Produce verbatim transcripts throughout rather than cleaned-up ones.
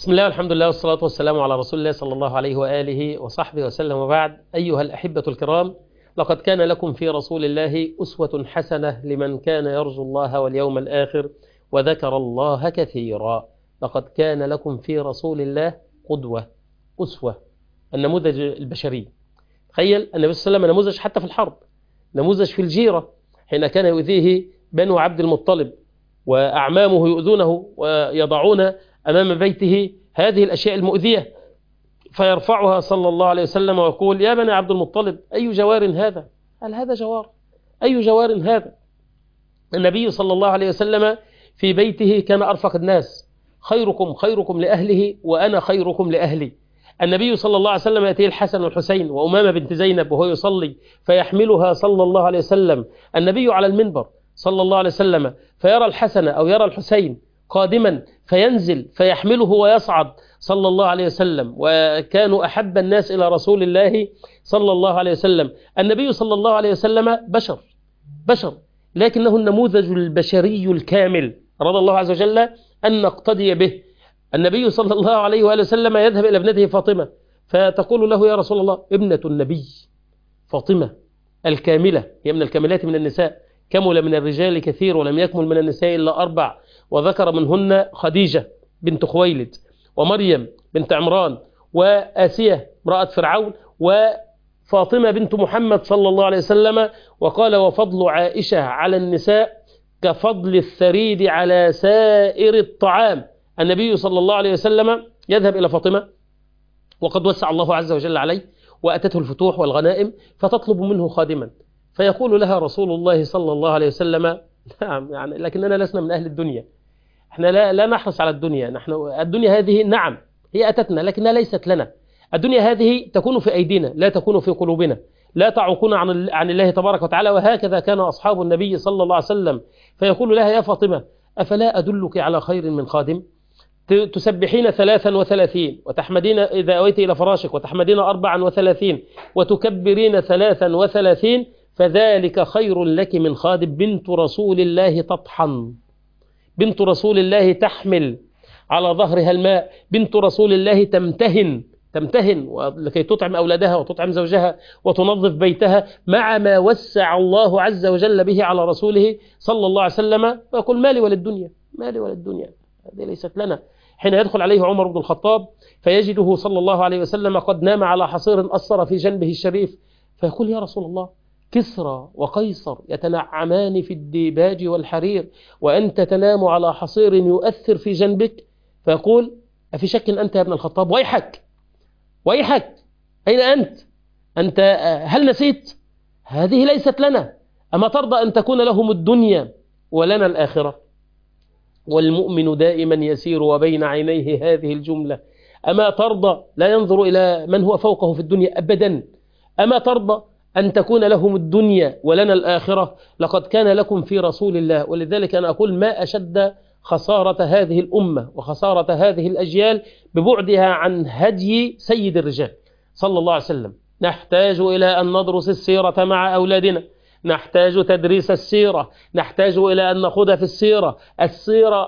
بسم الله والحمد لله والصلاة والسلام على رسول الله صلى الله عليه وآله وصحبه وسلم، وبعد. أيها الأحبة الكرام، لقد كان لكم في رسول الله أسوة حسنة لمن كان يرجو الله واليوم الآخر وذكر الله كثيرا. لقد كان لكم في رسول الله قدوة، أسوة، النموذج البشري. تخيل النبي صلى الله عليه وسلم نموذج حتى في الحرب، نموذج في الجيرة حين كان يؤذيه بنو عبد المطلب وأعمامه يؤذونه ويضعون أمام بيته هذه الأشياء المؤذية، فيرفعها صلى الله عليه وسلم ويقول: يا بني عبد المطلب، أي جوار هذا؟ هل هذا جوار؟ أي جوار هذا؟ النبي صلى الله عليه وسلم في بيته كان أرفق الناس، خيركم خيركم لأهله وأنا خيركم لأهلي. النبي صلى الله عليه وسلم يأتيه الحسن والحسين وأمامة بنت زينب وهو يصلي فيحملها صلى الله عليه وسلم النبي على المنبر صلى الله عليه وسلم، فيرى الحسن أو يرى الحسين قادما فينزل فيحمله ويصعد صلى الله عليه وسلم. وكانوا أحب الناس إلى رسول الله صلى الله عليه وسلم. النبي صلى الله عليه وسلم بشر بشر لكنه النموذج البشري الكامل، أراد الله عز وجل أن نقتدي به. النبي صلى الله عليه وآله وسلم يذهب إلى ابنته فاطمة فتقول له: يا رسول الله، ابنة النبي فاطمة الكاملة، هي من الكاملات من النساء، كمل من الرجال كثير ولم يكمل من النساء إلا أربع، وذكر منهن خديجة بنت خويلد، ومريم بنت عمران، وآسية امرأة فرعون، وفاطمة بنت محمد صلى الله عليه وسلم. وقال: وفضل عائشة على النساء كفضل الثريد على سائر الطعام. النبي صلى الله عليه وسلم يذهب إلى فاطمة وقد وسع الله عز وجل عليه وأتته الفتوح والغنائم، فتطلب منه خادما، فيقول لها رسول الله صلى الله عليه وسلم: نعم، يعني لكننا لسنا من أهل الدنيا، احنا لا, لا نحرص على الدنيا، نحن الدنيا هذه نعم هي أتتنا لكنها ليست لنا. الدنيا هذه تكون في أيدينا لا تكون في قلوبنا، لا تعوقنا عن عن الله تبارك وتعالى. وهكذا كان أصحاب النبي صلى الله عليه وسلم. فيقول لها: يا فاطمة، أفلا أدلك على خير من خادم؟ تسبحين ثلاثا وثلاثين، وتحمدين إذا أويت إلى فراشك، وتحمدين أربعا وثلاثين، وتكبرين ثلاثا وثلاثين، فذلك خير لك من خادم. بنت رسول الله تطحن، بنت رسول الله تحمل على ظهرها الماء، بنت رسول الله تمتهن تمتهن لكي تطعم أولادها وتطعم زوجها وتنظف بيتها، مع ما وسع الله عز وجل به على رسوله صلى الله عليه وسلم. ويقول: مالي وللدنيا، مالي وللدنيا، هذه ليست لنا. حين يدخل عليه عمر بن الخطاب فيجده صلى الله عليه وسلم قد نام على حصير أثر في جنبه الشريف، فيقول: يا رسول الله، كسرى وقيصر يتنعمان في الديباج والحرير، وأنت تنام على حصير يؤثر في جنبك. فيقول: أفي شك أنت يا ابن الخطاب؟ ويحك ويحك، أين أنت؟ أنت هل نسيت؟ هذه ليست لنا. أما ترضى أن تكون لهم الدنيا ولنا الآخرة؟ والمؤمن دائما يسير وبين عينيه هذه الجملة: أما ترضى؟ لا ينظر إلى من هو فوقه في الدنيا أبدا. أما ترضى أن تكون لهم الدنيا ولنا الآخرة؟ لقد كان لكم في رسول الله. ولذلك أنا أقول: ما أشد خسارة هذه الأمة وخسارة هذه الأجيال ببعدها عن هدي سيد الرجال صلى الله عليه وسلم. نحتاج إلى أن ندرس السيرة مع أولادنا، نحتاج تدريس السيرة، نحتاج إلى أن نأخذ في السيرة. السيرة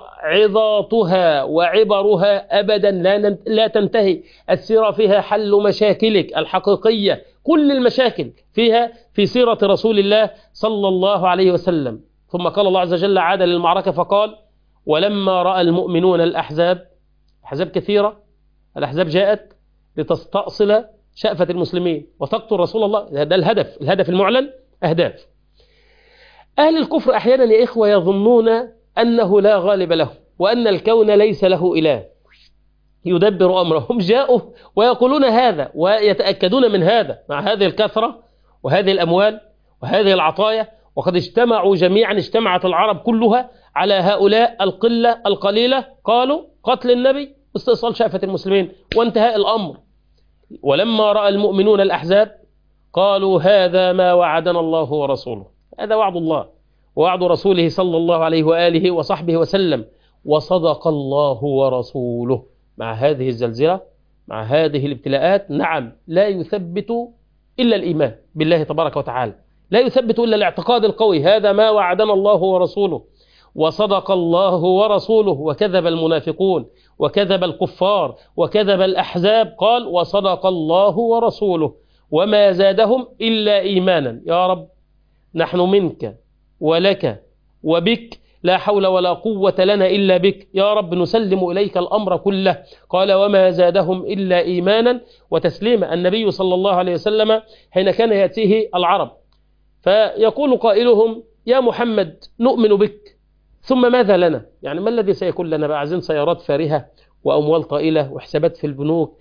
عظاتها وعبرها أبدا لا لا تنتهي. السيرة فيها حل مشاكلك الحقيقية، كل المشاكل فيها في سيرة رسول الله صلى الله عليه وسلم. ثم قال الله عز وجل: عاد للمعركة فقال: ولما رأى المؤمنون الأحزاب، أحزاب كثيرة، الأحزاب جاءت لتستأصل شأفة المسلمين وتقتل رسول الله. هذا الهدف، الهدف المعلن. أهداف أهل الكفر أحيانا يا إخوة يظنون أنه لا غالب له، وأن الكون ليس له إله يدبر أمرهم. جاءوا ويقولون هذا ويتأكدون من هذا مع هذه الكثرة وهذه الأموال وهذه العطايا، وقد اجتمعوا جميعا، اجتمعت العرب كلها على هؤلاء القلة القليلة، قالوا: قتل النبي، استئصال شأفة المسلمين، وانتهاء الأمر. ولما رأى المؤمنون الأحزاب قالوا: هذا ما وعدنا الله ورسوله. هذا وعد الله ووعد رسوله صلى الله عليه وآله وصحبه وسلم، وصدق الله ورسوله. مع هذه الزلزلة، مع هذه الابتلاءات، نعم، لا يثبت إلا الإيمان بالله تبارك وتعالى، لا يثبت إلا الاعتقاد القوي. هذا ما وعدنا الله ورسوله، وصدق الله ورسوله، وكذب المنافقون وكذب الكفار وكذب الأحزاب، قال وصدق الله ورسوله وما زادهم إلا إيمانا. يا رب نحن منك ولك وبك، لا حول ولا قوة لنا إلا بك، يا رب نسلم إليك الأمر كله. قال وما زادهم إلا إيمانا وتسليما. النبي صلى الله عليه وسلم حين كان يأتيه العرب فيقول قائلهم يا محمد نؤمن بك ثم ماذا لنا؟ يعني ما الذي سيكون لنا بقى؟ عايزين سيارات فارهة وأموال طائلة وحسابات في البنوك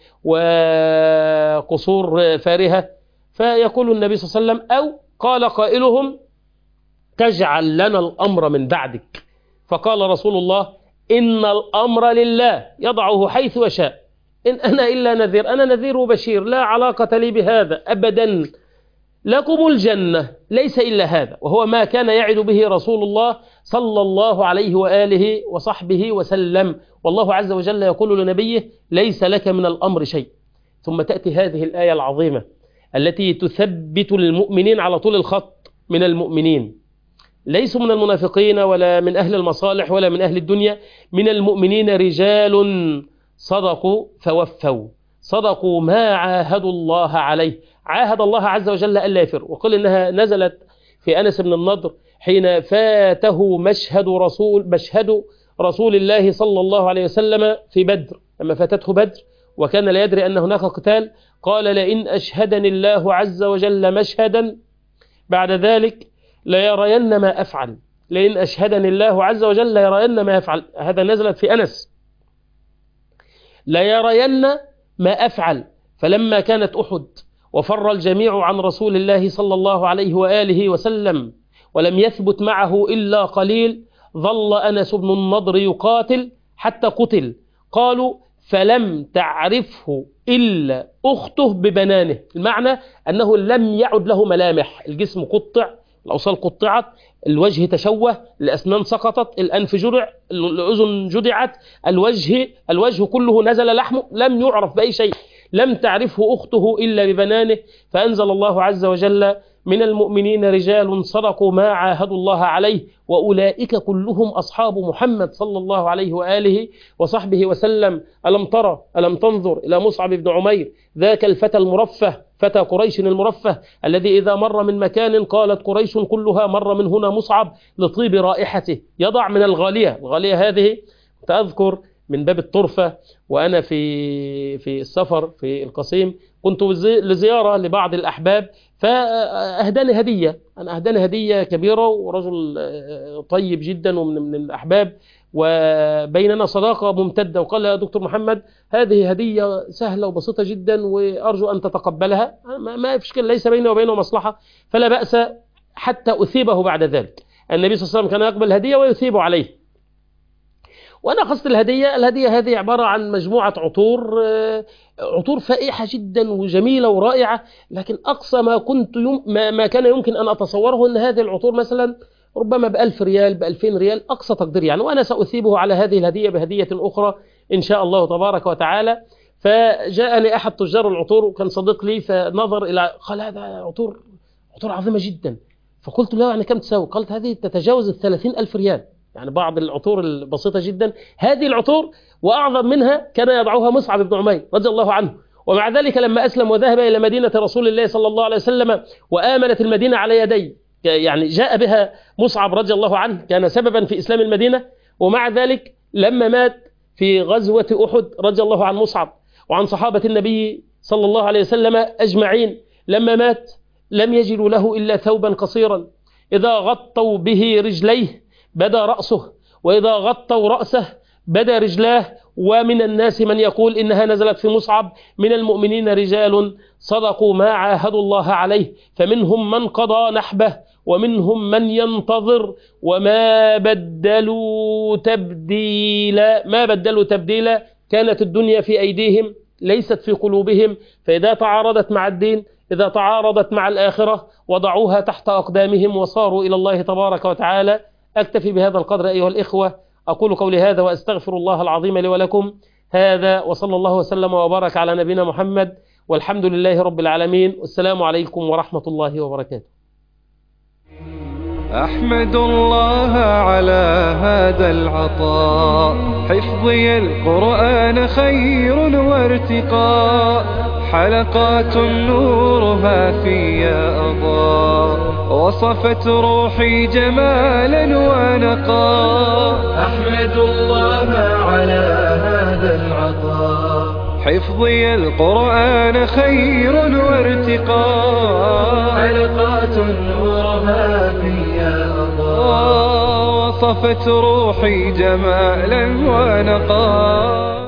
وقصور فارهة. فيقول النبي صلى الله عليه وسلم أو قال قائلهم تجعل لنا الأمر من بعدك. فقال رسول الله إن الأمر لله يضعه حيث يشاء، إن أنا إلا نذير، أنا نذير وبشير، لا علاقة لي بهذا أبدا، لكم الجنة ليس إلا هذا، وهو ما كان يعد به رسول الله صلى الله عليه وآله وصحبه وسلم. والله عز وجل يقول لنبيه ليس لك من الأمر شيء. ثم تأتي هذه الآية العظيمة التي تثبت المؤمنين على طول الخط من المؤمنين، ليسوا من المنافقين ولا من أهل المصالح ولا من أهل الدنيا، من المؤمنين رجال صدقوا فوفوا، صدقوا ما عاهدوا الله عليه. عاهد الله عز وجل ألا يفر، وقال إنها نزلت في أنس بن النضر حين فاته مشهد رسول مشهد رسول الله صلى الله عليه وسلم في بدر، لما فاتته بدر وكان لا يدري أن هناك قتال، قال لئن أشهدني الله عز وجل مشهدا بعد ذلك ليرين ما أفعل، لئن أشهدني الله عز وجل ليرين ما يفعل. هذا نزلت في أنس، ليرين ما أفعل. فلما كانت أحد وفر الجميع عن رسول الله صلى الله عليه وآله وسلم ولم يثبت معه إلا قليل، ظل أنس بن النضر يقاتل حتى قتل. قالوا فلم تعرفه إلا أخته ببنانه، المعنى أنه لم يعد له ملامح، الجسم قطع، الأوصال قطعت، الوجه تشوه، الأسنان سقطت، الأنف جرع، الأذن جدعت، الوجه الوجه كله نزل لحمه، لم يعرف بأي شيء، لم تعرفه أخته إلا ببنانه. فأنزل الله عز وجل من المؤمنين رجال صدقوا ما عاهدوا الله عليه وأولئك كلهم أصحاب محمد صلى الله عليه وآله وصحبه وسلم. ألم ترى ألم تنظر إلى مصعب بن عمير ذاك الفتى المرفه، فتى قريش المرفه الذي إذا مر من مكان قالت قريش كلها مر من هنا مصعب لطيب رائحته، يضع من الغالية. الغالية هذه تأذكر من باب الطرفة وأنا في في السفر في القصيم، كنت لزيارة لبعض الأحباب فأهداني هدية، أنا أهداني هدية كبيرة، ورجل طيب جدا ومن من الأحباب وبيننا صداقة ممتدة، وقال يا دكتور محمد هذه هدية سهلة وبسيطة جدا وأرجو أن تتقبلها، ما في شيء، ليس بيني وبينه مصلحة فلا بأس، حتى أثيبه بعد ذلك. النبي صلى الله عليه وسلم كان يقبل الهدية ويثيب عليه. وأنا قصد الهدية، الهدية هذه عبارة عن مجموعة عطور، عطور فائحة جدا وجميلة ورائعة، لكن أقصى ما كنت يم... ما... ما كان يمكن أن أتصوره أن هذه العطور مثلا ربما بألف ريال بألفين ريال أقصى تقدير يعني، وأنا سأثيبه على هذه الهدية بهدية أخرى إن شاء الله تبارك وتعالى. فجاءني أحد تجار العطور وكان صديق لي، فنظر إلى قال هذا عطور عطور عظيمة جدا. فقلت له يعني كم تساوي؟ قالت هذه تتجاوز الثلاثين ألف ريال، يعني بعض العطور البسيطة جدا. هذه العطور وأعظم منها كان يضعها مصعب بن عمير رضي الله عنه، ومع ذلك لما أسلم وذهب إلى مدينة رسول الله صلى الله عليه وسلم وآمنت المدينة على يديه، يعني جاء بها مصعب رضي الله عنه، كان سببا في إسلام المدينة. ومع ذلك لما مات في غزوة أحد رضي الله عن مصعب وعن صحابة النبي صلى الله عليه وسلم أجمعين، لما مات لم يجدوا له إلا ثوبا قصيرا إذا غطوا به رجليه بدا رأسه، وإذا غطوا رأسه بدا رجلاه. ومن الناس من يقول إنها نزلت في مصعب من المؤمنين رجال صدقوا ما عاهدوا الله عليه، فمنهم من قضى نحبه ومنهم من ينتظر وما بدلوا تبديلا. ما بدلوا تبديلا، كانت الدنيا في أيديهم ليست في قلوبهم، فإذا تعارضت مع الدين، إذا تعارضت مع الآخرة وضعوها تحت أقدامهم وصاروا إلى الله تبارك وتعالى. أكتفي بهذا القدر أيها الإخوة، أقول قولي هذا وأستغفر الله العظيم لي ولكم. هذا وصلى الله وسلم وبارك على نبينا محمد، والحمد لله رب العالمين، والسلام عليكم ورحمة الله وبركاته. أحمد الله على هذا العطاء. حفظي القرآن خير وارتقاء، حلقات نورها في أضاء، وصفت روحي جمالا ونقاء. أحمد الله على هذا العطاء. حفظي القرآن خير وارتقاء، حلقات نورها في أضاء، وصفت روحي جمالا ونقاء.